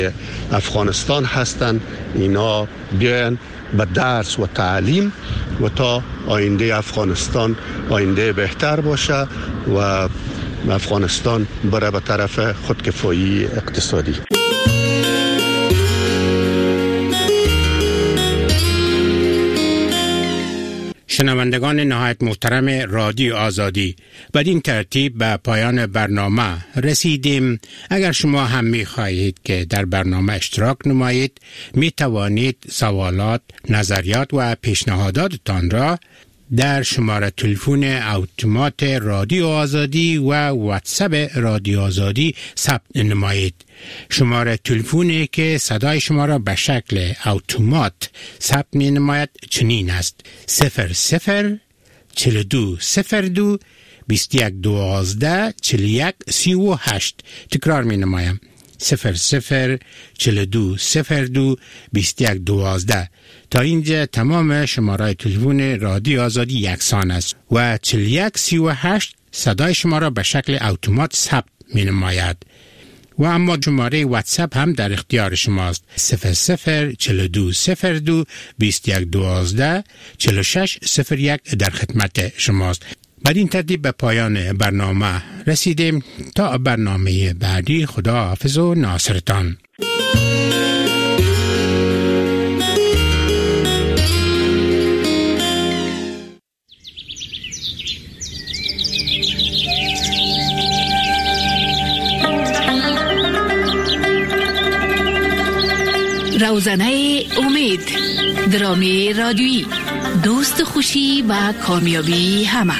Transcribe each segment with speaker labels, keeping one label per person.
Speaker 1: افغانستان هستند اینا بیاین به درس و تعلیم و تا آینده افغانستان آینده بهتر باشه و افغانستان بره به طرف خودکفایی اقتصادی.
Speaker 2: شنوندگان نهایت محترم رادیو آزادی، بدین ترتیب به پایان برنامه رسیدیم. اگر شما هم می خواهید که در برنامه اشتراک نمایید، می توانید سوالات، نظریات و پیشنهاداتتان را در شماره تلفن اتومات رادیو آزادی و واتساپ رادیو آزادی ثبت نمایید. شماره تلفنی که صدای شما را به شکل اتومات ثبت می نماید چنین است: 00 42 02 21 12 41 38. تکرار می نمایم: 00 42 02 21 12. تا اینجا تمام شماره تلفن رادیو آزادی یکسان است و 41 38 صدای شما را به شکل اتومات ثبت می نماید. و اما شماره واتساپ هم در اختیار شماست: 00 42 02 21 12 46 01 در خدمت شماست. بعد این ترتیب به پایان برنامه رسیدیم. تا برنامه بعدی، خدا حافظ و ناصرتان.
Speaker 3: روزنه امید، درامی رادیویی، دوست خوشی و کامیابی همه.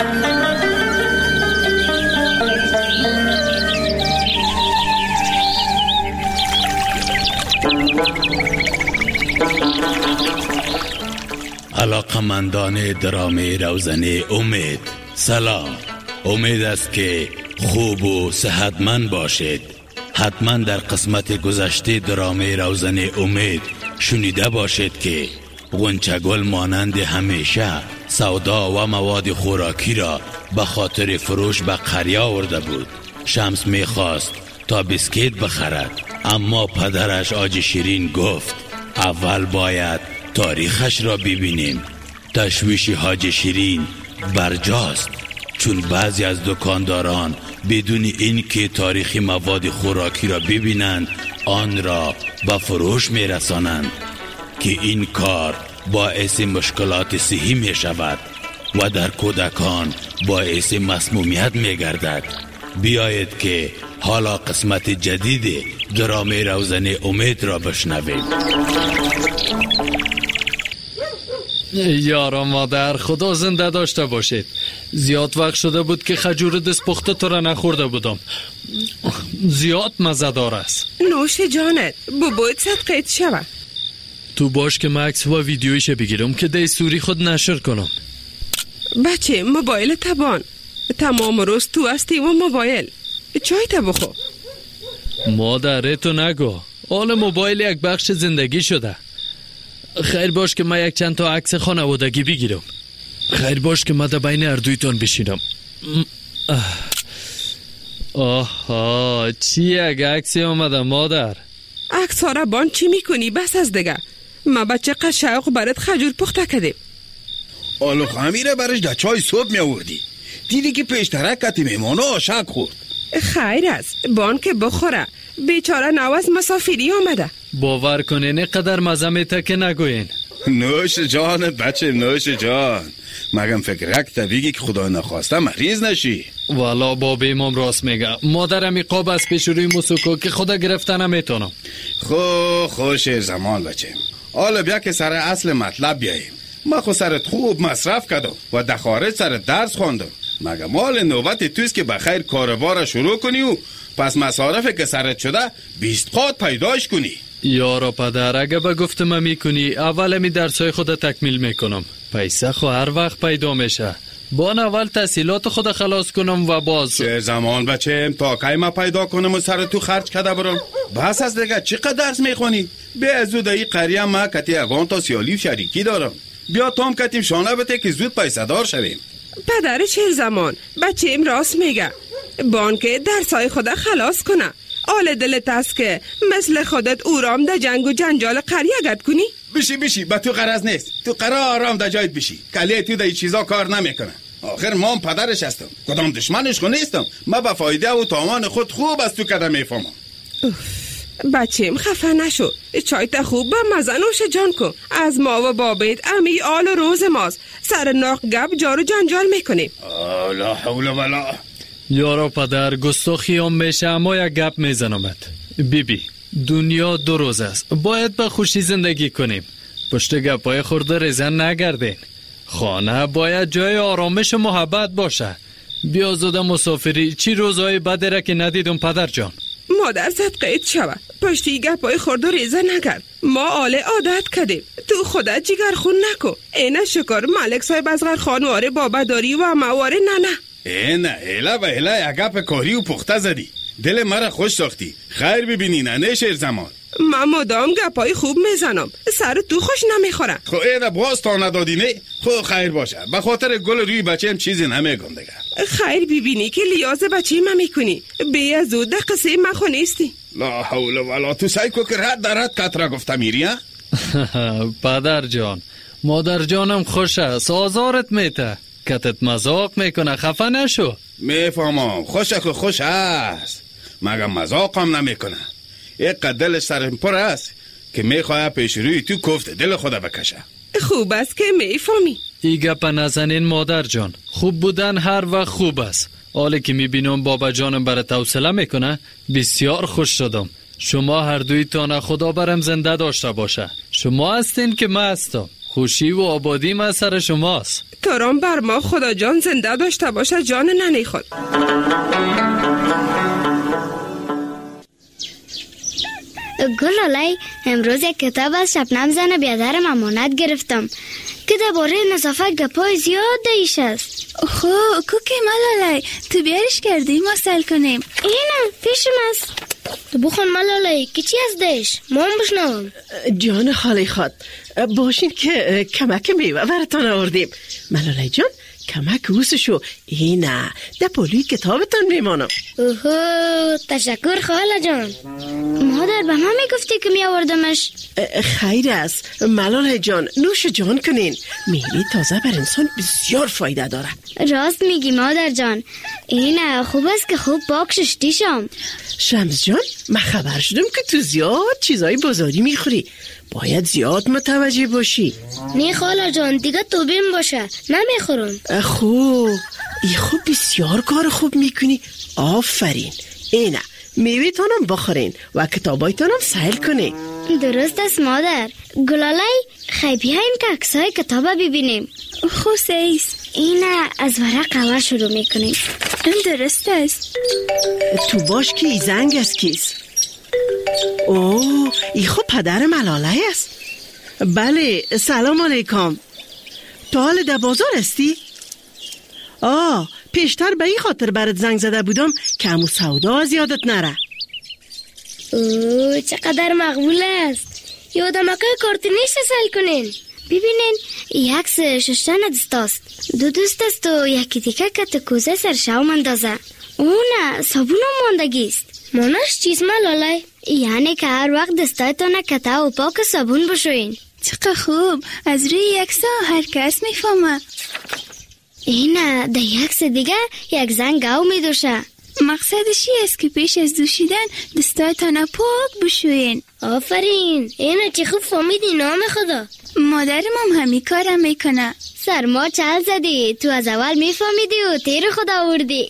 Speaker 4: علاقمندان درامی روزنه امید، سلام. امید است که خوب و صحتمند باشید. حتما در قسمت گذشته درامی روزنه امید شنیده باشید که غنچه‌گل مانند همیشه سودا و مواد خوراکی را به خاطر فروش به قریه آورده بود. شمس می‌خواست تا بیسکیت بخرد، اما پدرش آج شیرین گفت اول باید تاریخش را ببینیم. تشویش حاج شیرین برجاست، چون بعضی از دکانداران بدون اینکه تاریخ مواد خوراکی را ببینند آن را به فروش میرسانند که این کار باعث مشکلات صحی می شود و در کودکان باعث مسمومیت می گردد. بیایید که حالا قسمت جدید درامی روزنه امید را بشنوید.
Speaker 5: یارا مادر، خدا زنده داشته باشید. زیاد وقت شده بود که خجور دست پخته تو را نخورده بودم. زیاد مزه‌دار است.
Speaker 6: نوش جانت، بابایت صدقیت شوه.
Speaker 5: تو باش که من عکس و ویدیویش بگیرم که دستوری خود نشر کنم.
Speaker 6: بچه موبایل تبان، تمام روز تو هستی و موبایل. چای تا بخو.
Speaker 5: مادر تو نگو، حال موبایل یک بخش زندگی شده. خیر باش که من یک چند تا عکس خانوادگی بگیرم. خیر باش که من در بین اردویتون بشینم. آها، چی یک عکسی آمده مادر؟
Speaker 6: عکس ها را بان چی میکنی؟ بس از دیگه. ما بچه قشاق برات خجور پخته کردیم.
Speaker 7: آلو خمیره برش در چای صبح می آوردی. دیدی که پیشترک کتی میمانه آشک خورد.
Speaker 6: خیر است، بان که بخوره. بیچاره نواز مسافری آمده.
Speaker 5: باور کنین اینقدر مزه میته که نگوین.
Speaker 7: نوش جان بچه، نوش جان. مگم فکرک طبیعی که خدا نخواسته مریض نشی.
Speaker 5: والا بابا امام راست میگه. مادرم قاب از پیش روی موسوکو که خدا گرفته نمیتونم.
Speaker 7: خوش زمان بچه. حالا بیا که سر اصل مطلب بیاییم. ما خود سرت خوب مصرف کردم و در خارج سرت درس خوندم. مگه مال نوبت توست که بخیر کاربار شروع کنی و پس مصارفی که سرت شده 20 قات پیداش کنی.
Speaker 5: یارا پدر، اگه به گفتم میکنی اول می درسای خود تکمیل میکنم. پیسه خو هر وقت پیدا میشه. بان اول تحصیلات خود خلاص کنم و باز
Speaker 7: چه زمان بچه تا کی ما پیدا کنم و سر تو خرج کده برم. بس از دیگه چقدر درس میخونی؟ بیا زود ای قریه ما کتی اگان تا سیالی شریکی دارم. بیا تام کتیم شانه بته که زود پیسه دار شویم.
Speaker 6: پدر چه زمان بچه ام راست میگه. بان که درسای خود خلاص کنه. آل دلت است که مثل خودت اورام در جنگ و جنجال قریه گد کنی؟
Speaker 7: بشی به تو غرض نیست. تو قرار آرام در جایت بشی. کلیه تو در این چیزا کار نمیکنه. آخر ما هم پدرش هستم، کدام دشمنش خو نیستم. ما به فایده و تاوان خود خوب از تو کده میفهمم.
Speaker 6: بچیم خفه نشو، چایت خوب به مزه نوش جان کن. از ما و بابیت امی آل روز ماست. سر ناق گپ جارو جنجال میکنیم.
Speaker 7: لا حول ولا.
Speaker 5: یارا پدر گستاخی هم میشه، اما یک گپ میزنمت. بیبی دنیا دو روز است، باید به خوشی زندگی کنیم. پشت گپای خورده ریزن نگردین. خانه باید جای آرامش و محبت باشه. بیا زوده مسافری، چی روزهای بده را که ندیدم پدر جان.
Speaker 6: مادر زد قید شود، پشتی گپای خورده ریزه نگرد. ما آل عادت کردیم، تو خودت جگر خون نکن. اینه شکر ملک صاحب از غر خانواره بابا داری و مواره نه.
Speaker 7: اینه ایلا و ایلا یک گپ کاری و پخته زدی. دل مرا خوش ساختی. خیر ببینی نه شیر زمان.
Speaker 6: من مدام گپای خوب میزنم، سر تو خوش نمیخوره.
Speaker 7: خو اینه باز تا ندادی نه؟ خو خیر باشه، به خاطر گل روی بچه چیزی نمیگم دیگه.
Speaker 6: خیر ببینی که لیاز بچه ما میکنی، بیا زود ده قصه ما خو نیستی.
Speaker 7: لا حول ولا. تو سعی کو که رد در رد کترا گفته میری ها؟
Speaker 5: پدر جان، مادر جانم خوش است، آزارت میته، کتت مذاق میکنه، خفه نشو.
Speaker 7: میفهمم، خوش است، مگه مذاق هم نمیکنه. یک دل سرم پر است که میخواه پیش روی تو کفت دل خدا بکشه.
Speaker 6: خوب است که میفهمی.
Speaker 5: ای گپ نزنین مادر جان، خوب بودن هر وقت خوب است. حالا که میبینم بابا جانم برات حوصله میکنه، بسیار خوش شدم. شما هر دویتان خدا برم زنده داشته باشه. شما هستین که من هستم، خوشی و آبادی من سر شماست.
Speaker 6: ترام بر ما خدا جان زنده داشته باشه جان ننی خود.
Speaker 8: گلالای امروز یک کتاب از شبنم زن بیادرم امانت گرفتم که درباره نظافت گپای زیاد دیش است.
Speaker 9: خو کوکی ملالای تو بیارش کردی ما سل کنیم.
Speaker 8: اینم پیشم است. تو بخون ملالای که چی از دیش ما هم بشنوم.
Speaker 10: جان خالی خود باشین که کمک میوه براتان آوردیم. ملالای جان کمک اوسشو اینه ده پولوی کتابتان میمانم.
Speaker 8: اوهو تشکر خاله جان. مادر به من میگفتی که میآوردمش.
Speaker 10: خیر است ملالای جان، نوش جان کنین. میوه تازه بر انسان بسیار فایده داره.
Speaker 8: راست میگی مادر جان، اینه خوب است که خوب پاک شستی شم.
Speaker 10: شمس جان من خبر شدم که تو زیاد چیزای بازاری میخوری، باید زیاد متوجه باشی.
Speaker 8: نه خاله جان دیگه تو بیم باشه، نمیخورم.
Speaker 10: خوب ای خوب بسیار کار خوب میکنی، آفرین. اینه میوه تانم بخورین و کتابای تانم سهل کنی.
Speaker 8: درست است مادر. گلالای خیلی بیاییم که عکسای کتابه ببینیم.
Speaker 9: خوسیست.
Speaker 8: اینه از ورق اول شروع میکنیم.
Speaker 9: درست است.
Speaker 10: تو باش که ای زنگ است کیست؟ اوه ای خب پدر ملاله است. بله سلام علیکم. تو حال در بازار هستی؟ پیشتر به این خاطر برات زنگ زده بودم که امو سودا از یادت نره.
Speaker 8: اوه چقدر مقبول است. یادم که کارتونیش سل کنین. ببینین یک عکس ششتن دست است، دو دوست است و یکی دیگه کت کوزه سرشاو مندازه. اونه صابون هم ماندگی است. مانش چیز ملالای؟ یعنی که هر وقت دستایتان کته و پاک صابون بشوین.
Speaker 9: چقدر خوب، از روی یک سا هر کس میفهمه.
Speaker 8: اینه ده یک سا دیگه یک زن گاو میدوشه.
Speaker 9: مقصدشی است که پیش از دوشیدن دستایتان پاک بشوین.
Speaker 8: آفرین، اینه چه خوب فهمیدی نام خدا.
Speaker 9: مادرم هم همین کارم میکنه.
Speaker 8: سرما چل زدی، تو از اول میفهمیدی و تیر خدا آوردی.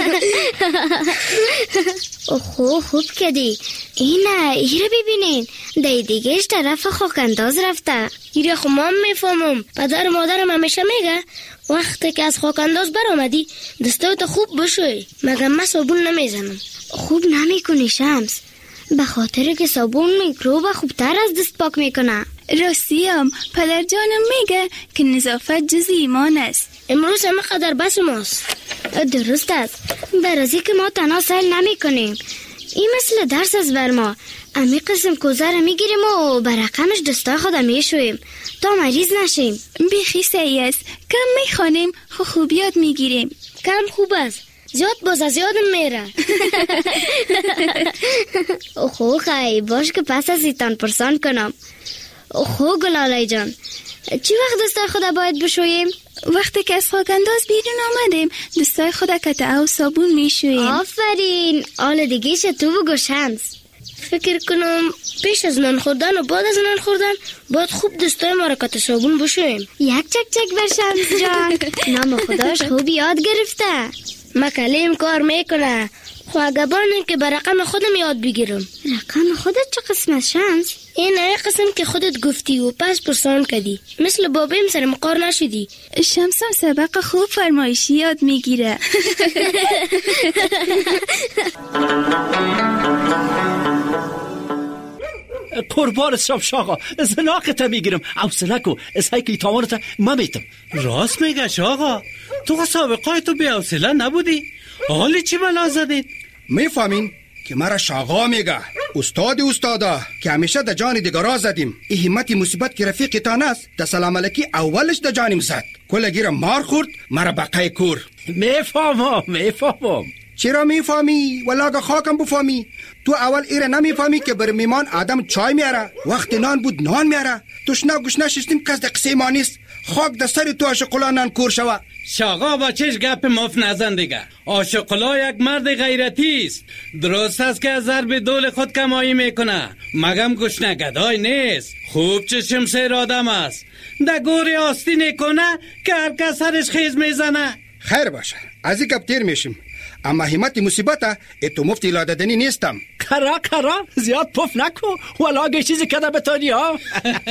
Speaker 8: خوب کدی. اینه ایره ببینین، دی دیگهش طرف خاکنداز رفته. ایره خو من میفهمم، پدر مادرم همیشه میگه وقتی که از خاکنداز بر آمدی دستایت خوب بشوی. مگه من صابون نمیزنم. خوب نمیکنی شمس، به خاطر که صابون میکروب خوبتر از دست پاک میکنه.
Speaker 9: راستیم پدر جانم میگه که نظافت جز ایمان است.
Speaker 8: امروز همه قدر بس ماست. درست است، برازی که ما تنها سهل نمی کنیم. این مثل درس از بر ما. امی قسم کوزه را میگیریم و برقمش دستای خودم میشویم تا مریض نشیم.
Speaker 9: بیخی سعی است، کم میخوانیم خوب یاد میگیریم.
Speaker 8: کم خوب است، زیاد باز از یادم میره. خو خیلی باش که پس از ایتان پرسان کنم. خو گلاله جان، چی وقت دستای خدا باید بشوییم؟
Speaker 9: وقتی که از خاکنداز بیرون آمدیم دستای خدا قطعه و صابون میشوییم.
Speaker 8: آفرین. حالا دیگه تو بگو شمس. فکر کنم پیش از نان خوردن و بعد از نان خوردن باید خوب دستای ما را قطعه صابون بشوییم. یک چک چک بر شمس جان. نام خداش خوب یاد گرفته. مکلیم کار میکنه. خو اگه بانه که بر رقم خودم یاد بگیرم. رقم خودت چه قسم از شمس؟ این قسم که خودت گفتی و پس پرسان کردی. مثل بابیم سر مقار نشدی.
Speaker 9: شمسم سبق خوب فرمایشی یاد میگیره.
Speaker 11: قربانت شم شاقا، زناقت میگیرم. حوصله کو، اسهی که تاوانت میتم.
Speaker 12: راست میگه شاقا، تو سابقای تو بی حوصله نبودی؟ حالی چی بلا زدید؟
Speaker 13: میفهمین که مرا شاقا میگه. استادا که همیشه در جان دیگرا زدیم. این همت مصیبت که رفیق تان است در سلام علیکی اولش در جانیم زد. کل گیرم مار خورد مرا بقای کور.
Speaker 11: میفهمم.
Speaker 13: چرا میفهمی؟ ولاگه خاکم بفهمی. تو اول ایره نمیفهمی که بر میمان آدم چای میاره، وقت نان بود نان میاره. تشنه گشنه شستیم کس در قصه ما نیست. خاک در سر تو آشقلا نان کور شوه.
Speaker 12: شاقا با چش گپ مف نزن دیگه. آشقلا یک مرد غیرتی است. درست است که از ضرب دول خود کمایی میکنه، مگم گشنه گدای نیست. خوب چشم سیر آدم است. در گوری آستین کنه که هر کس سرش خیز میزنه.
Speaker 13: خیر باشه، از این گپ تیر میشیم. اما همت مصیبت تو مفتی لاددنی نیستم.
Speaker 11: کرا زیاد پف نکو ولاگه چیزی کده بتانی ها.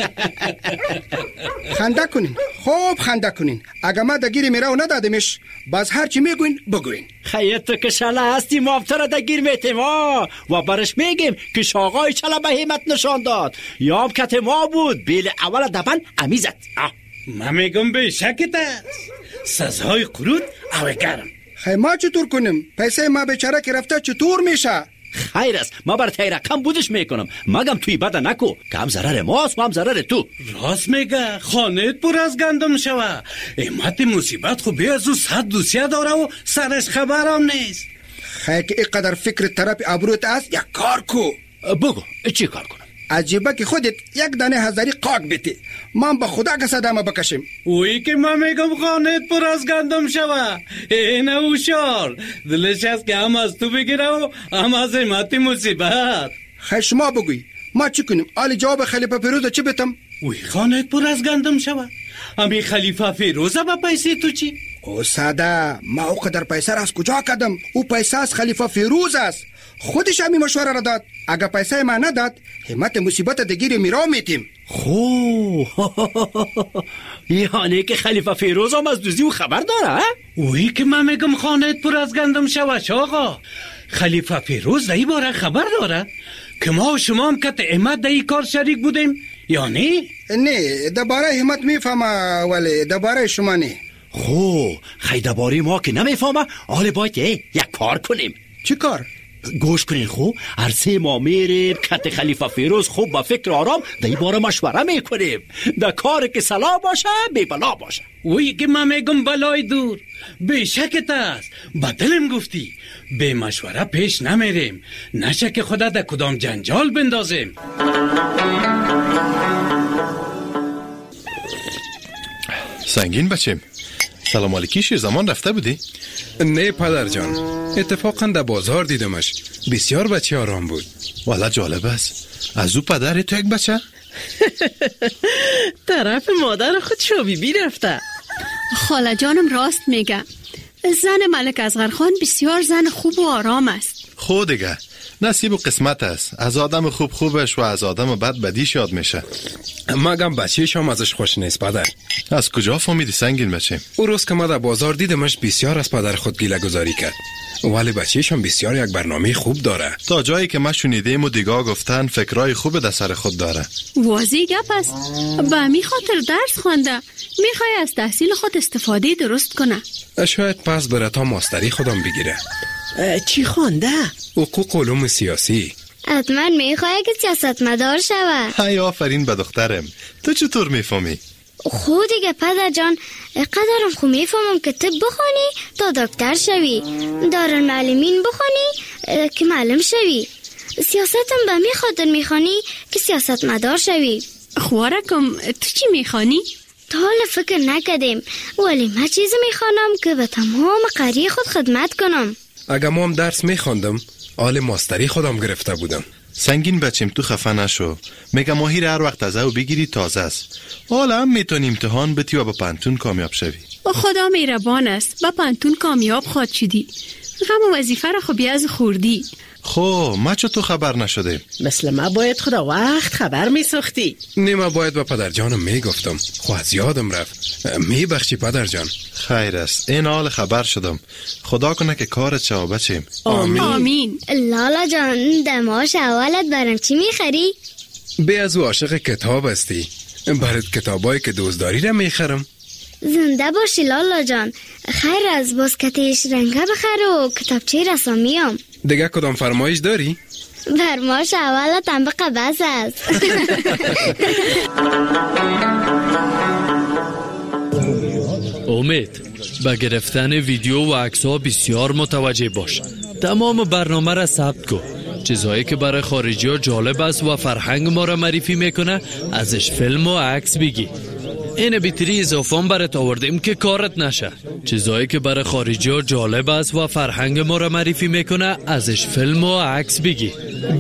Speaker 13: خنده کنین، خوب خنده کنین. اگه ما دگیری میره و ندادمش باز هر چی میگوین بگوین.
Speaker 11: خیلی تو که شله هستی مابتر دگیر میتیم ها و برش میگیم که شاقای چله به همت نشان داد. یاب کت ما بود بیل اول دبن امیزت.
Speaker 12: من میگم به شکت است سزای قرود او گرم.
Speaker 13: خیلی ما چطور کنیم؟ پیسه ما بیچاره که رفته چطور میشه؟
Speaker 11: خیر است، ما بر تای رقم بودش میکنم. مگم توی بده نکو که هم ضرر ماست و هم ضرر تو.
Speaker 12: راست میگه، خانه پر از گندم شوه. امت مصیبت خو بیازو 100 دوسیه داره و سرش خبرم نیست.
Speaker 13: خیلی که اینقدر فکر طرف ابروت است یک کار کو.
Speaker 11: بگو چی کار کنم؟
Speaker 13: عجیبه که خودت یک دانه هزاری قاق بیتی، من با خدا که صدامه بکشم.
Speaker 12: اوی که من میگم خانه پر از گندم شوه. اینه اوشار دلش هست که هم از تو بگیره و هم از امت مصیبت.
Speaker 13: خیلی شما بگوی ما چی کنیم؟ آلی جواب خلیفه فیروز چی بیتم؟
Speaker 12: اوی خانه پر از گندم شوه. همی خلیفه فیروزه با پیسه تو چی؟
Speaker 13: او ساده، ما او قدر پیسه را از کجا کدم؟ او پیسه از خلیفه فیروز است. خودش همی مشوره را داد. اگه پیسه ما نداد همت مصیبت دگیری میرا میتیم.
Speaker 11: یعنی که خلیفه فیروز هم از دوزی و خبر داره؟
Speaker 12: اوی که من میگم خانه پر از گندم شوه آقا. خلیفه فیروز در این باره خبر داره که ما و شما هم کت امت در این کار شریک بودیم یعنی؟
Speaker 13: نه درباره همت میفهمه ولی درباره شما نه.
Speaker 11: خیلی درباره ما که نمیفهمه حالا باید یک کار کنیم.
Speaker 13: چی کار؟
Speaker 11: گوش کنین خو عرصه ما میریم کت خلیفه فیروز خوب با فکر آرام در این باره مشوره میکنیم. در کار که صلاح باشه بی بلا باشه.
Speaker 12: اوی که من میگم بلای دور به شکت است. با دلم گفتی به مشوره پیش نمیریم، نشه که خدا در کدام جنجال بندازیم.
Speaker 14: سنگین بچیم. سلام علیکی شیر زمان رفته بودی؟
Speaker 15: نه پدر جان، اتفاقا در بازار دیدمش. بسیار بچه آرام بود.
Speaker 14: والا جالب است. از او پدر تو یک بچه؟
Speaker 10: طرف مادر خود شوبیبی رفته.
Speaker 16: خاله جانم راست میگه. زن ملک اصغر خان بسیار زن خوب و آرام است.
Speaker 14: خود دیگه نصیب و قسمت است. از آدم خوبش و از آدم بدیش یاد میشه.
Speaker 15: مگم بچهش هم ازش خوش نیست پدر.
Speaker 14: از کجا فهمیدی سنگین بچه؟
Speaker 15: او روز که ما در بازار دیدمش بسیار از پدر خود گیله گذاری کرد، ولی بچهش هم بسیار یک برنامه خوب داره.
Speaker 14: تا جایی که ما شنیدیم و دیگاه گفتن فکرای خوب در سر خود داره.
Speaker 16: واضح گپ است. به می خاطر درس خوانده، میخوای از تحصیل خود استفاده درست کنه.
Speaker 15: شاید پس بره تا ماستری خودم بگیره.
Speaker 10: چی خوانده؟
Speaker 15: حقوق علوم سیاسی.
Speaker 8: حتما میخوای که سیاستمدار شوه.
Speaker 14: های آفرین به دخترم. تو چطور میفهمی؟
Speaker 8: خود دیگه پدر جان، قدرم خو میفهمم که طب بخونی تا دکتر شوی، دارالمعلمین بخونی که معلم شوی، سیاستم به می خاطر میخوانی که سیاست مدار شوی.
Speaker 16: خوارکم تو چی میخوانی؟
Speaker 8: تا حالا فکر نکردیم، ولی من چیزی میخوانم که به تمام قریه خود خدمت کنم.
Speaker 15: اگه ما هم درس میخواندم آل ماستری خودم گرفته بودم.
Speaker 14: سنگین بچیم تو خفه نشو. میگم ماهی هر وقت از او بگیری تازه است. حالا هم میتونی امتحان بتی و با پانتون کامیاب شوی.
Speaker 16: و خدا مهربان است، با پانتون کامیاب خواهد شدی. غم وظیفه را خب از خوردی.
Speaker 14: خب ما چطور خبر نشده؟
Speaker 10: مثل ما باید خدا وقت خبر میساختی.
Speaker 15: نیمه باید با پدر جانم میگفتم، خو از یادم رفت. میبخشی پدر جان؟
Speaker 14: خیر است، این حال خبر شدم. خدا کنه که کارت شو بچیم.
Speaker 15: آمین.
Speaker 16: آمین.
Speaker 8: لالا جان، دماش اولت برام چی میخری؟
Speaker 15: به از او عاشق کتاب هستی، برات کتابایی که دوست داری را میخرم.
Speaker 8: زنده باشی لالا جان. خیر از باسکتش رنگه بخر و کتابچه رسامیام.
Speaker 15: دیگه کدام فرمایش داری؟
Speaker 8: فرمایش اولت هم به قبض است.
Speaker 5: امید، به گرفتن ویدیو و عکس‌ها بسیار متوجه باش. تمام برنامه را ثبت کن. چیزایی که برای خارجی ها جالب است و فرهنگ ما را معرفی میکنه ازش فیلم و عکس بگی. این بیتری اضافه برات آوردیم که کارت نشه. چیزایی که برای خارجی ها جالب است و فرهنگ ما را معرفی میکنه ازش فیلم و عکس بگی.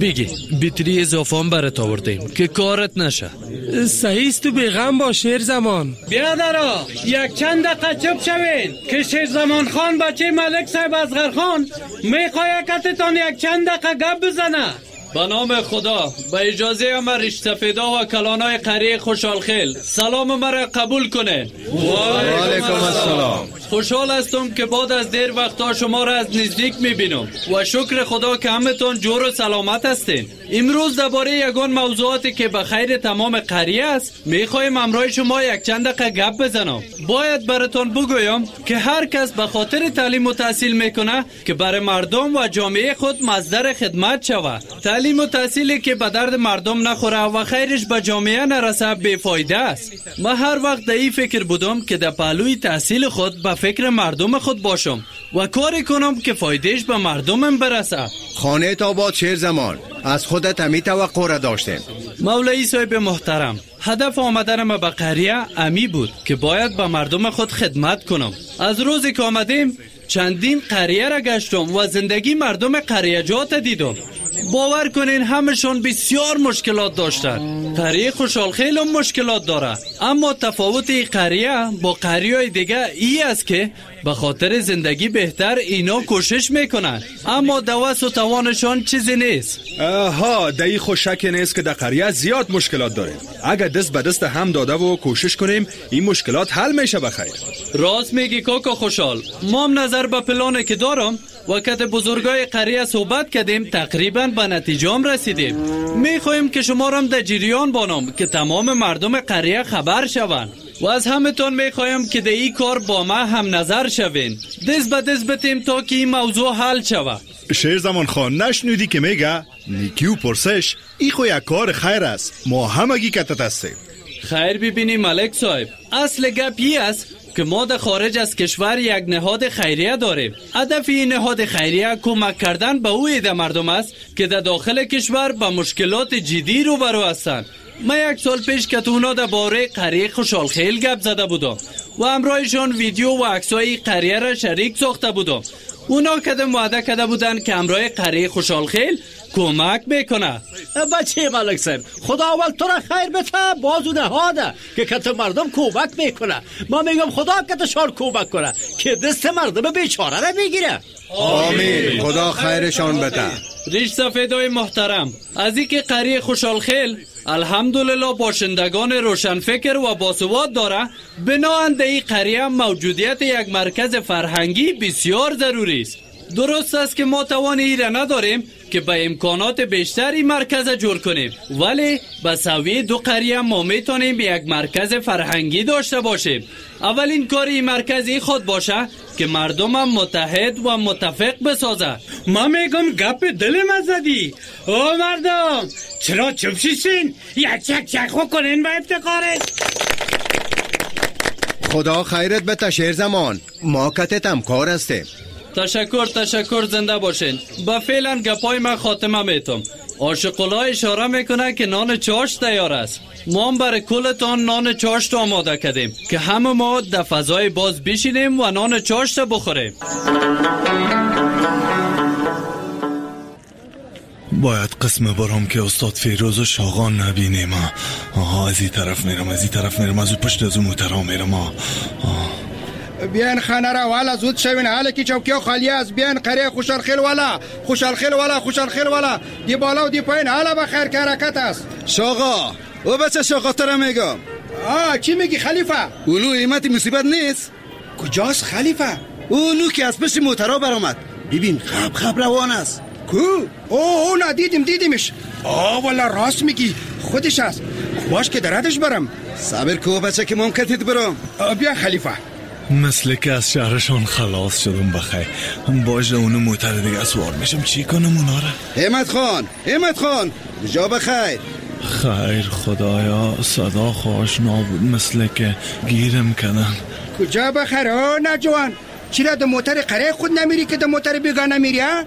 Speaker 5: بیتری اضافه برات آوردیم که کارت نشه.
Speaker 17: صحیح است، تو بیغم باش شیر زمان.
Speaker 12: بیادرها یک چند دقیقه چپ شوین که شیر زمان خان بچه ملک صاحب اصغر خان میخواه کتتان یک چند دقیقه گپ بزنه.
Speaker 5: به نام خدا، به اجازه ما ریش سفیدا و کلانای قریه خوشحالخیل سلام مرا قبول کنین.
Speaker 7: و علیکم السلام.
Speaker 5: خوشحال هستم که بعد از دیر وقتا شما را از نزدیک میبینم و شکر خدا که همتون جور و سلامت هستین. امروز درباره یگان موضوعاتی که به خیر تمام قریه است میخوایم همراه شما یک چند دقیقه گپ بزنم. باید براتون بگویم که هر کس به خاطر تعلیم و تحصیل میکنه که برای مردم و جامعه خود مصدر خدمت شود. تعلیم و تحصیلی که به درد مردم نخوره و خیرش به جامعه نرسه بیفایده است. من هر وقت در این فکر بودم که در پهلوی تحصیل خود به فکر مردم خود باشم و کاری کنم که فایدهش به مردمم برسه.
Speaker 18: خانه تا باد شیر زمان، از خودت همی توقع را داشتیم.
Speaker 5: مولوی صاحب محترم، هدف آمدن ما به قریه امی بود که باید به مردم خود خدمت کنم. از روزی که آمدیم چندین قریه را گشتم و زندگی مردم قریه جات دیدم. باور کنین همشون بسیار مشکلات داشتن. قریه خوشحالخیل هم مشکلات داره، اما تفاوت این قریه با قریه دیگه ای است که به خاطر زندگی بهتر اینا کوشش میکنن، اما دوست و توانشان چیزی نیست.
Speaker 19: آها، دایی خوشک نیست که در قریه زیاد مشکلات داریم. اگر دست به دست هم داده و کوشش کنیم این مشکلات حل میشه بخیر.
Speaker 5: راست میگی کاکا خوشحال. ما هم نظر به پلانه که دارم وقت بزرگای قریه صحبت کردیم تقریبا به نتیجه هم رسیدیم. میخوایم که شما را در جریان بانم که تمام مردم قریه خبر شوند و از همتون میخوایم که در این کار با ما هم نظر شوین. دست به دست بتیم تا که این موضوع حل شود.
Speaker 20: شیر زمان خان نشنودی که میگه نیکی و پرسش ای خو یک کار خیر است، ما همگی کتت هستیم.
Speaker 5: خیر ببینی ملک صاحب، اصل گپ این است که ما در خارج از کشور یک نهاد خیریه داریم. هدف این نهاد خیریه کمک کردن به او عده مردم است که در داخل کشور با مشکلات جدی روبرو هستند. من یک سال پیش که اونا در باره قریه خوشحالخیل گپ زده بودم و همراهشان ویدیو و عکسای قریه را شریک ساخته بودم. اونا کدام وعده کرده بودن که همراه قریه خوشحالخیل کمک میکنه.
Speaker 11: بچه ملک صاحب، خدا اول تو را خیر بده، بازو نهاده که کت مردم کمک میکنه. ما میگم خدا کتشان کمک کنه که دست مردم بیچاره را بگیره.
Speaker 18: آمین، خدا خیرشان بده.
Speaker 5: ریش سفیدای محترم، از این که قریه خوشحالخیل الحمدلله باشندگان روشنفکر و باسواد داره، بناهن در این قریه موجودیت یک مرکز فرهنگی بسیار ضروری است. درست است که ما توان ای را نداریم که به امکانات بیشتری مرکز جور کنیم، ولی به سوی دو قریه ما میتونیم یک مرکز فرهنگی داشته باشیم. اولین کار این مرکزی خود باشه که مردم هم متحد و متفق بسازه.
Speaker 12: ما میگم گپ دل مزدی. او مردم چرا چپ شیشین؟ یک چک چک خو کنین به افتقارت.
Speaker 18: خدا خیرت بده شیر زمان. ما کتت هم کار هستیم.
Speaker 5: تشکر زنده باشین. با فعلا گپای من خاتمه میتم. آشقلا اشاره میکنه که نان چاشت تیار است. ما هم برای کلتان نان چاشت آماده کردیم که همه ما در فضای باز بشینیم و نان چاشت بخوریم.
Speaker 14: باید قسم برام که استاد فیروز و شاغان نبینیم. از این طرف میرم از اون پشت از اون موترها میرم.
Speaker 13: بیان خانه را والا زود شوین، حالا که چوکی خالی است. بیان قریه خوشحال خیل والا دی بالا و دی پایین حالا بخیر که حرکت است.
Speaker 7: شاغا او بچه شاغا تره میگم.
Speaker 13: چی میگی خلیفه؟
Speaker 7: اولو ایمتی مصیبت نیست.
Speaker 13: کجاست خلیفه؟
Speaker 7: اولو که از پشت موترها برامد. ببین خب روان است.
Speaker 13: کو؟ نه دیدیمش. والا راست میگی، خودش است. باش که دراتش برم.
Speaker 7: صبر کو بچه که ممکنت برم.
Speaker 13: بیا خلیفه.
Speaker 14: مثل که از شهرشان خلاص شدم بخیر. باشه اونو موتر دیگه سوار میشم چی کنم اونا را؟
Speaker 7: همت خان جا بخیر.
Speaker 14: خیر خدایا صدا خوشنا بود، مثل که گیرم کنن.
Speaker 13: کجا بخیر نه جوان؟ چرا در موتر قره خود نمیری که در موتر بیگانه میری ها؟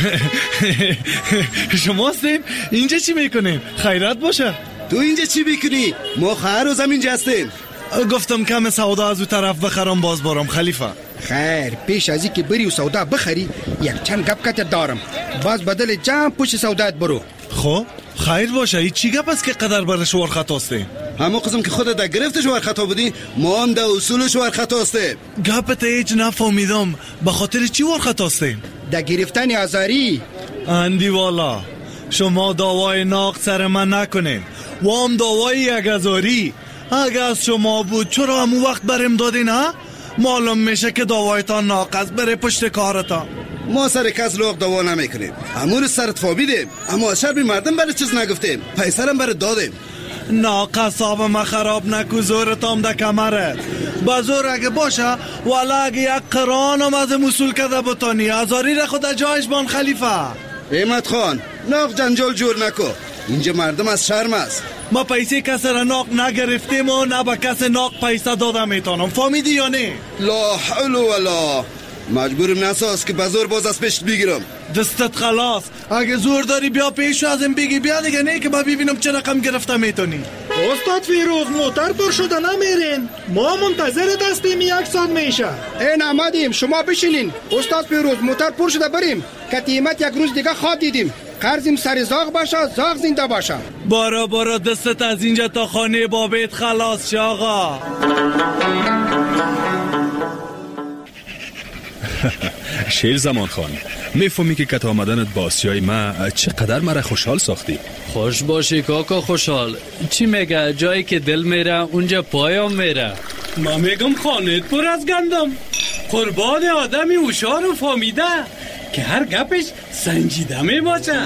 Speaker 14: شما هستیم؟ اینجا چی میکنیم؟ خیرات باشه.
Speaker 7: تو اینجا چی میکنی؟ ما خیر و زمین جستیم.
Speaker 14: گفتم کم سودا از او طرف بخرم باز برم خلیفه.
Speaker 13: خیر پیش از این که بری و سودا بخری یک چند گپ کت دارم. باز بدل جمع پوش سودات برو.
Speaker 14: خب خیر باشه. ای چی گپ است که قدر برش ور خطاسته؟
Speaker 7: همون قسم که خودت در گرفتش ور خطا بودی ما هم در اصولش ور خطاسته.
Speaker 14: گپت هیچ نفهمیدم. به خاطر چی ور خطاسته؟
Speaker 13: در گرفتن آزاری.
Speaker 14: اندی والا شما دعوای ناق سر من نکنین و هم دعوای یک آزاری. اگه از شما بود چرا همون وقت برم دادین ها؟ معلوم میشه که دعوایتان ناقص بره پشت کارتان.
Speaker 7: ما سر کس لوق دعوا نمیکنیم. امور سرت فابیدیم اما از شربی مردم برای چیز نگفتیم. پیسرم برای دادیم.
Speaker 14: ناقص آب ما خراب نکو، زورتام ده کمره. بزور اگه باشه والا اگه یک قرانم از مسئول کده بتانی ازاری را خود جایش بان خلیفه.
Speaker 7: احمد خان ناق جنجال جور نکو، اینجا مردم از شرم است.
Speaker 14: ما پیسه کس را ناق نگرفتیم و نه با کس ناق پیسه داده میتونم. فهمیدی یا نه؟
Speaker 7: لا حول ولا مجبورم نساز که بزور باز از پشت بگیرم.
Speaker 14: دستت خلاص. اگه زور داری بیا پیشو ازم بگی. بیا دیگه نه که ما ببینم چه رقم گرفته میتونی.
Speaker 20: استاد فیروز موتر پر شده نمیرین؟ ما منتظر دستیم 1 ساعت میشه.
Speaker 13: این آمدیم شما بشینین. استاد فیروز موتر پر شده بریم که قیمت 1 روز دیگه خواب دیدیم. قرضیم سر زاغ باشه زاغ زنده باشه.
Speaker 14: بارا دستت از اینجا تا خانه بابت خلاص شاغا.
Speaker 19: شیر زمان خان میفهمی که کت آمدنت با آسیای ما چقدر مرا خوشحال ساختی.
Speaker 5: خوش باشی کاکا خوشحال. چی میگه جایی که دل میره اونجا پایم میره.
Speaker 12: ما میگم خانت پر از گندم. قربان آدمی هوشیار و فهمیده که هر گپش سنجیده می باشه.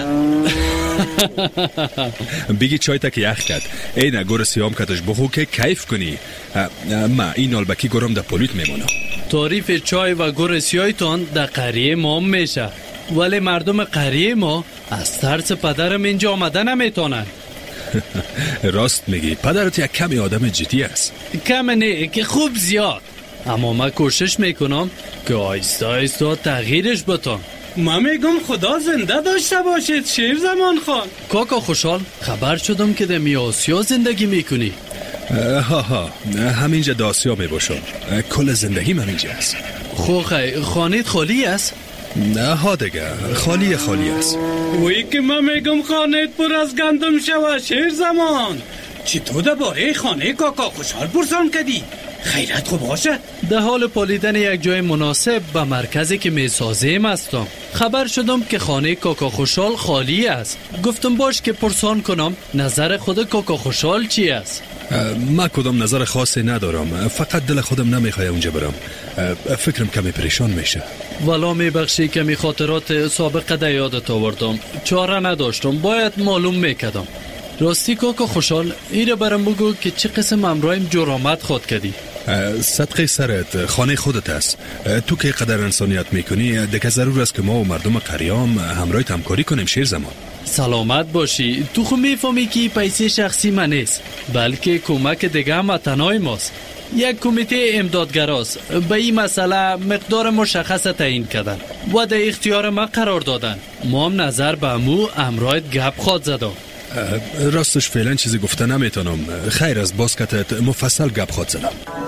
Speaker 19: بگی چای تک یخ کرد. اینه گور سیام کتش بخو که کیف کنی. ما این آلبکی گرم در پولیت میمونم.
Speaker 5: تعریف چای و گور سیایتان در قریه ما میشه، ولی مردم قریه ما از ترس پدرم اینجا آمده نمیتونن.
Speaker 19: راست میگی پدرت یک کمی آدم جدی است.
Speaker 5: کم نه که خوب زیاد. اما من کوشش میکنم که آیسته آیسته تغییرش بتم.
Speaker 12: ما میگم خدا زنده داشته باشید شیر زمان خان.
Speaker 5: کاکا خوشحال خبر شدم که در آسیا زندگی میکنی.
Speaker 19: ها همینجا در آسیا میباشم. کل زندگی من اینجا است.
Speaker 5: خوخه خانت خالی است؟
Speaker 19: نه ها دیگه خالی است.
Speaker 12: وی که من میگم خانت پر از گندم شوه شیر زمان. چی تو در باره خانه کاکا خوشحال پرسان کردی؟ خیرت خوب باشه.
Speaker 5: در حال پالیدن یک جای مناسب به مرکزی که میسازیم هستم. خبر شدم که خانه کاکا خوشحال خالی است. گفتم باش که پرسان کنم نظر خود کاکا خوشحال چی است.
Speaker 19: من کدام نظر خاصی ندارم، فقط دل خودم نمیخواد اونجا برم. فکرم کمی پریشان میشه.
Speaker 5: والا میبخشی کمی خاطرات سابقه در یادت آوردم. چاره نداشتم، باید معلوم میکردم. راستی کاکا خوشحال ایره برام بگو که چه قسم امرایم جرامت خود کردی.
Speaker 19: صدقه سرت خانه خودت است. تو که قدر انسانیت میکنی دیگه ضرور است که ما و مردم قریام همراهت همکاری کنیم شیر زمان.
Speaker 5: سلامت باشی. تو خو میفهمی که پیسه شخصی من نیست بلکه کمک دیگه هم تنهای ماست. یک کمیته امدادگراست به این مسئله مقدار مشخص تعیین کردن و در اختیار ما قرار دادن. ما هم نظر به امو امرایت گپ خواد زدم.
Speaker 19: راستش فعلا چیزی گفته نمیتونم. خیر از باسکتت مفصل گپ خواد زدم.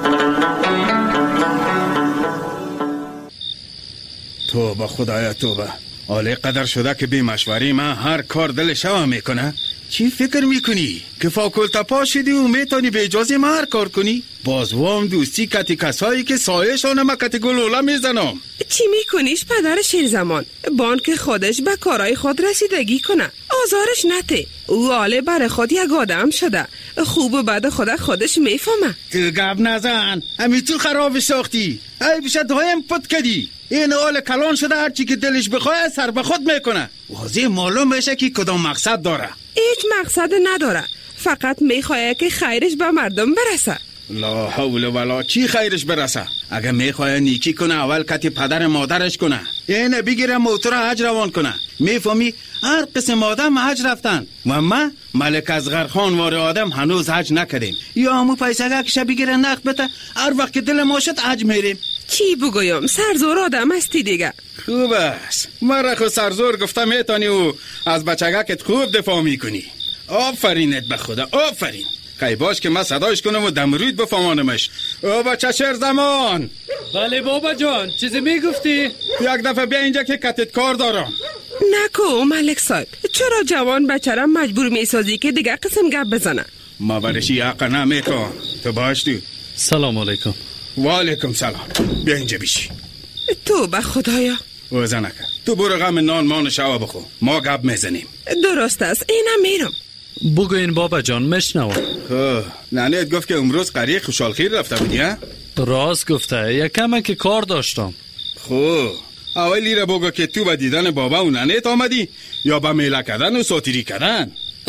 Speaker 7: توبه خدایا توبه. آله قدر شده که بی مشوری من هر کار دل شما میکنه. چی فکر میکنی؟ که فاکولتا پا شدی و میتونی به اجازه ما هر کار کنی؟ باز وام دوستی کتی کسایی که سایشان ما کتی گلوله میزنم.
Speaker 6: چی میکنیش پدر شیرزمان؟ بانک خودش به کارای خود رسیدگی کنه، آزارش نته. او آله بر خود یک آدم شده، خوب و بد خودش میفهمه.
Speaker 7: تو گب نزن، همی تو خراب ساختی. ای بشد هایم پت کدی. این آل کلان شده هرچی که دلش بخواه سر به خود میکنه. واضح معلوم بشه که کدام مقصد داره.
Speaker 6: هیچ مقصد نداره، فقط میخواه که خیرش به مردم برسه.
Speaker 7: لا حول ولا چی خیرش برسه؟ اگه میخواه نیکی کنه اول کتی پدر مادرش کنه. اینه بگیره موتور حج روان کنه. میفهمی؟ هر قسم آدم حج رفتن و ما ملک اصغر خان وار آدم هنوز حج نکردیم. یا همو پیسه که بگیره نقد بته هر وقت که دل ما شد حج میریم.
Speaker 6: چی بگویم؟ سرزور آدم هستی دیگه.
Speaker 7: خوب است، مرا خود سرزور گفته میتونی و از بچگکت خوب دفاع میکنی. آفرینت به خدا، آفرین. خیلی باش که من صدایش کنم و دمرید بفهمانمش. او بچه شیرزمان.
Speaker 5: بله بابا جان، چیزی میگفتی؟
Speaker 7: یک دفعه بیا اینجا که کتت کار دارم.
Speaker 6: نکو ملک صاحب، چرا جوان بچه را مجبور میسازی که دیگه قسم گپ بزنه؟
Speaker 7: ما برشی حقا نمیکن. تو باش تو.
Speaker 5: سلام علیکم.
Speaker 7: و علیکم سلام. بیا اینجا بیشی.
Speaker 6: تو به خدایا.
Speaker 7: وزه نکن. تو برو غم نان مان شوا بخو، ما گپ میزنیم.
Speaker 6: درست است، اینم میرم.
Speaker 5: بگوین بابا جان مشنوم.
Speaker 7: ننیت گفت که امروز قریه خوشحالخیر رفته بودی ها؟
Speaker 5: راست گفته، یکم که کار داشتم.
Speaker 7: خوب اولی را بگو که تو به دیدن بابا و ننیت آمدی یا به میله کردن و ساتیری کردن؟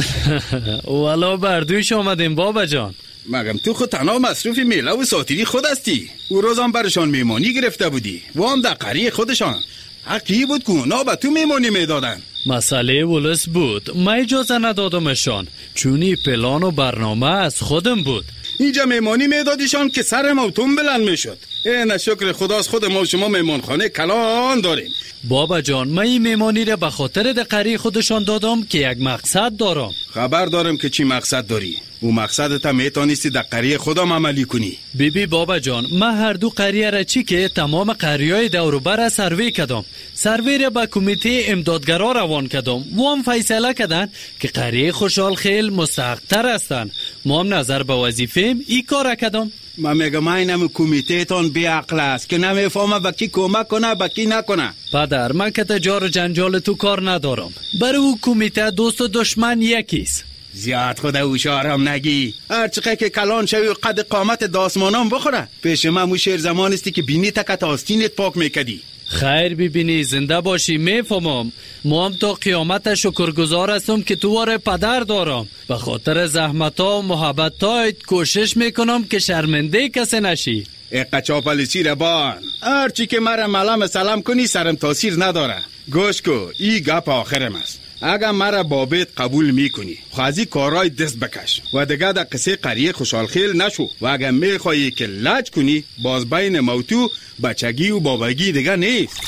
Speaker 5: والا بردویش آمدیم بابا جان.
Speaker 7: مگم تو خود تنها مصروف میله و ساتیری خود هستی؟ او روز هم برشان میمانی گرفته بودی و هم در قریه خودشان. حقی بود که اونا به تو میمانی میدادن.
Speaker 5: مسئله ولس بود، ما اجازه ندادمشان چونی پلان و برنامه از خودم بود.
Speaker 7: اینجا میمانی میدادیشان که سر موتون بلند میشد. این شکر خداست خود ما شما میمانخانه کلان داریم.
Speaker 5: بابا جان من این میمانی را به خاطر دقیقی خودشان دادم که یک مقصد دارم.
Speaker 7: خبر دارم که چی مقصد داری. او مقصدت میتونستی در قریه خودم عملی کنی.
Speaker 5: بیبی بابا جان من هر دو قریه را چی که تمام قریه‌های دوروبر را سروی کردم. سروی را به کمیته امدادگرا روان کردم و هم فیصله کردن که قریه خوشحال خیل مستحق‌تر هستند. ما هم نظر به وظیفه‌ام این کار کردم.
Speaker 7: من میگم اینم کمیته تون بی عقل است که نمیفهمه با کی کمک کنه با کی نکنه.
Speaker 5: پدر من که تجار و جنجال تو کار ندارم. برای او کمیته دوست و دشمن یکیست.
Speaker 7: زیاد خود اوشارم نگی. هر چقدر که کلان شوی و قد قامت داسمانم بخوره. پیش من مو شیرزمان استی که بینی تکت آستینت پاک میکدی.
Speaker 5: خیر ببینی زنده باشی میفهمم. ما هم تا قیامت شکرگزار هستم که تو واره پدر دارم. به خاطر زحمت‌ها و محبت‌هایت کوشش میکنم که شرمنده کسی نشی.
Speaker 7: اقا پالیسی ربان هر چی که مرا ملام سلام کنی سرم تاثیر نداره. گوش کو ای گپ آخرم است. اگر مرا بابت قبول میکنی خوازی کارای دست بکش و دیگه در قصه قریه خوشحالخیل نشو و اگر میخوایی که لج کنی باز بین موتو بچگی و بابگی دیگه نیست.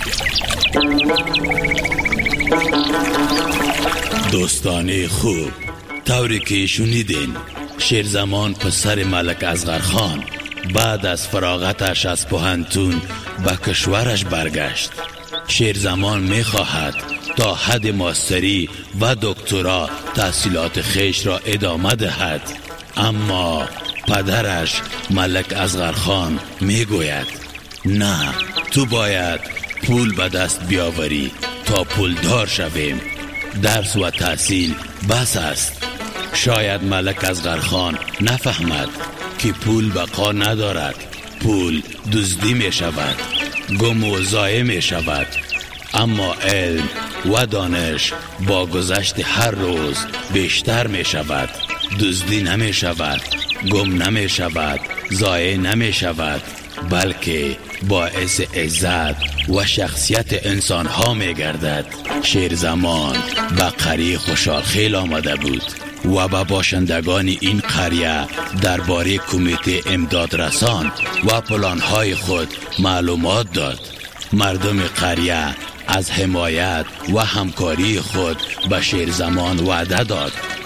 Speaker 4: دوستان خوب، طوری که شنیدین شیرزمان پسر ملک اصغر خان بعد از فراغتش از پوهنتون به کشورش برگشت. شیرزمان میخواهد تا حد ماستری و دکترا تحصیلات خیش را ادامه دهد، اما پدرش ملک اصغر خان میگوید نه، تو باید پول به دست بیاوری تا پولدار شویم. درس و تحصیل بس است. شاید ملک اصغر خان نفهمد که پول بقا ندارد. پول دزدی می شود، گم و ضایع می شود، اما علم و دانش با گذشت هر روز بیشتر می شود. دزدی نمی شود، گم نمی شود، ضایع نمی شود، بلکه باعث عزت و شخصیت انسان ها می گردد. شیرزمان به قریه خوشحالخیل آمده بود. و به باشندگان این قریه درباره کمیته امداد رسان و پلانهای خود معلومات داد. مردم قریه از حمایت و همکاری خود به شیرزمان وعده داد